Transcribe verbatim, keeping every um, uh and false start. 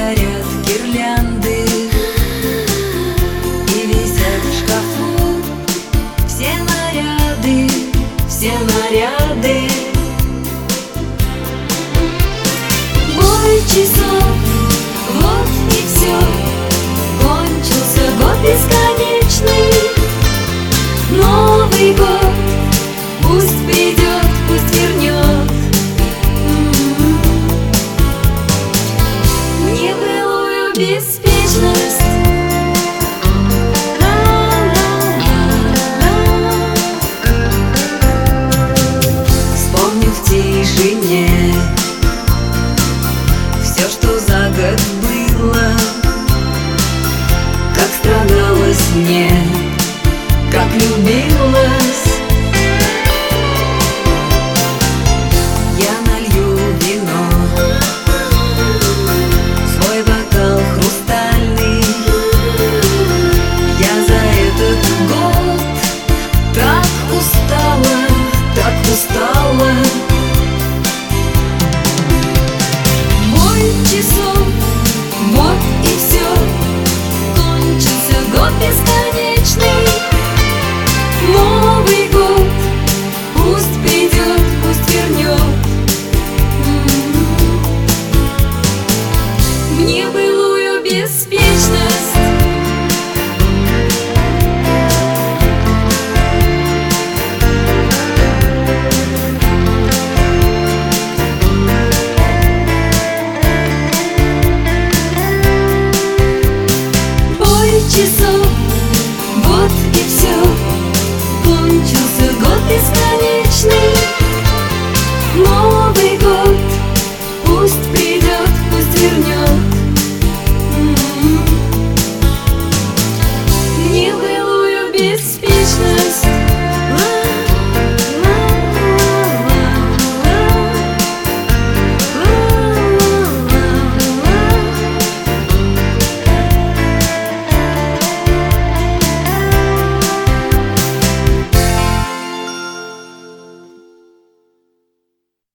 горят гирлянды и висят в шкафу все наряды, все наряды. Бой часов, вот и все, кончился год бесконечный. Новый год пусть придет, пусть вернет мне былую беспечность. Вспомню в тишине все, что за год было, как страгалось мне, как любила.